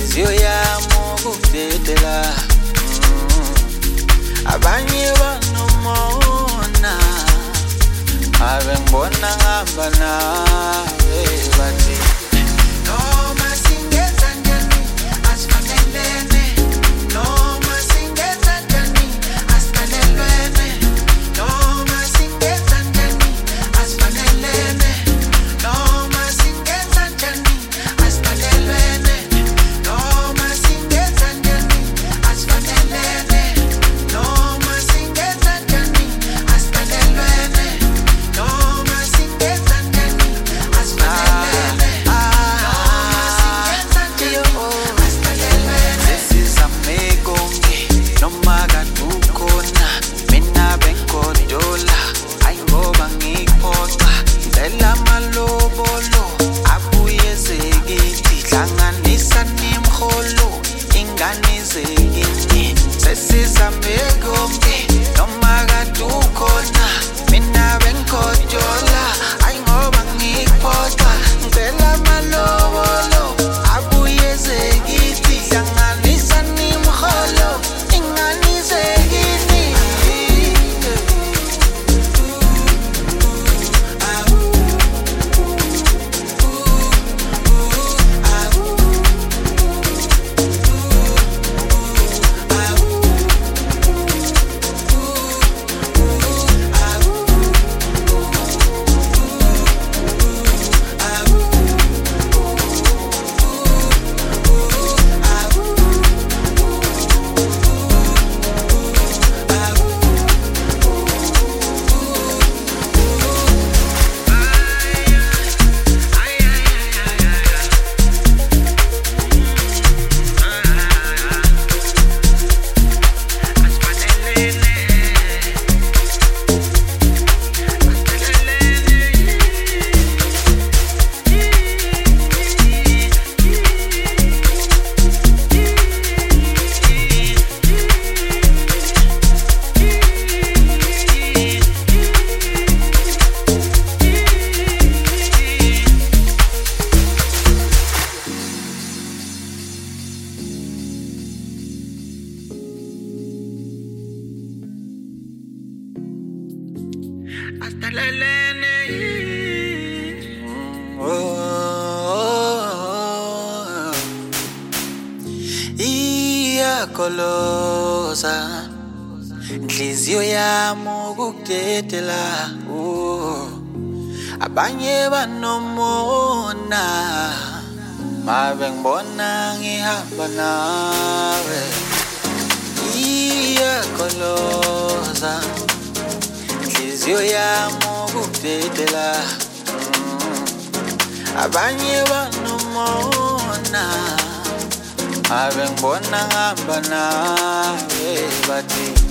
inhliziyo yami ukudedela abanye banomona ave ngibona ngihamba nawe bathi noma singenza njani asifanelene noma singenza njani asifanelene noma singenza njani asifanelene noma singenza njani asifanelene noma singenza njani asifanelene noma singenza njani asifanelene noma singenza njani asifanelene sesizamekonke noma kadukhona mina bengodola ayingoba ngikuphoxa ngicela amalobolo abuye zekithi hlanganisa nemholo ingane zekini sesizamekonke noma kadukhona mina bengodola ayingoba ngikuphoxa ngicela amalobolo abuye zekithi hlanganisa nemholo ingane zekini hasta la lene. Iyakoloza inhliziyo yami ukudedela abanye banomona mabe ngibona ngihamba nawe iyakoloza inhliziyo yami ukudedela abanye banomona ave ngibona ngihamba nawe bathi